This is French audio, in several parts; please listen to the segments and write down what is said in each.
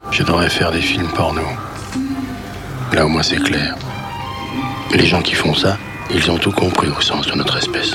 Je devrais faire des films porno. Là au moins c'est clair. Les gens qui font ça, ils ont tout compris au sens de notre espèce.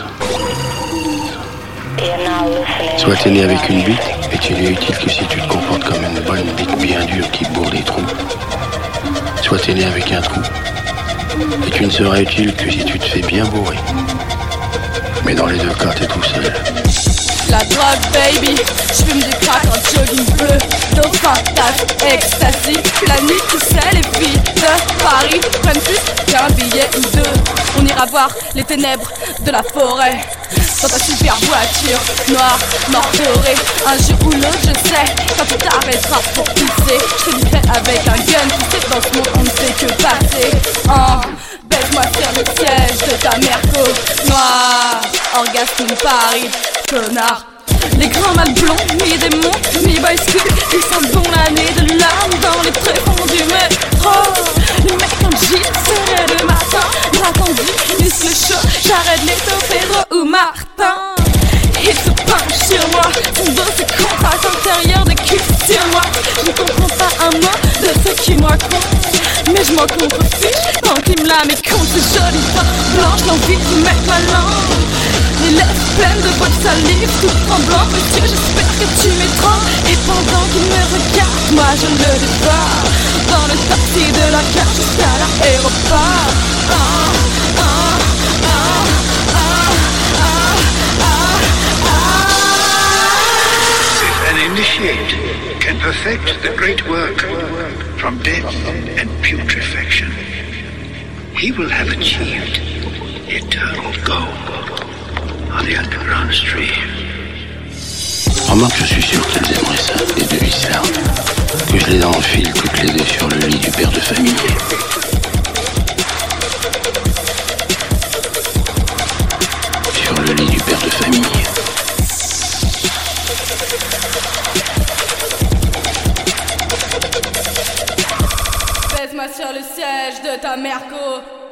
Soit t'es né avec une bite, et tu n'es utile que si tu te comportes comme une bonne bite bien dure qui bourre des trous. Soit t'es né avec un trou, et tu ne seras utile que si tu te fais bien bourrer. Mais dans les deux cas, t'es tout seul. La drogue baby, j'fume du crack en jogging bleu, dauphin, tache, ecstasy. La nuit tu sais les filles de Paris prennent plus qu'un billet ou deux. On ira voir les ténèbres de la forêt dans ta super voiture noire, mort dorée. Un jour ou l'autre je sais, quand tu t'arrêteras pour pisser, je te livrerai avec un gun. Tu sais dans ce monde on ne sait que passer. Baise-moi sur le siège de ta merco noire, orgasme Paris, connard. Les grands mâles blonds, mi-démons, mi-boys cool, ils sentent bon l'année de larmes dans les tréfonds du métro. Les mecs comme Gilles, serré le matin, l'attendu, finissent le show, j'arrête les Pedro ou Martin. Il se penche sur moi, son dos se contracte intérieur de cul sur moi. Je ne comprends pas un mot de ce qu'il me raconte, mais je m'en contrefiche tant qu'il me la mécompte. Ces jolies femmes blanches, l'envie de mettre la langue, les lèvres pleines de votre salive, tout tremblant. Monsieur, j'espère que tu m'étrangles. Et pendant qu'il me regarde, moi je le dévore dans le taxi de la gare jusqu'à l'aéroport. If an initiate can perfect the great work from death and putrefaction, he will have achieved eternal gold on the underground stream. Remarque, je suis sûr qu'elles aimeraient ça, les deux Islardes. Que je les enfile toutes les deux sur le lit du père de famille. Sur le lit du père de famille. Baise-moi sur le siège de ta merco.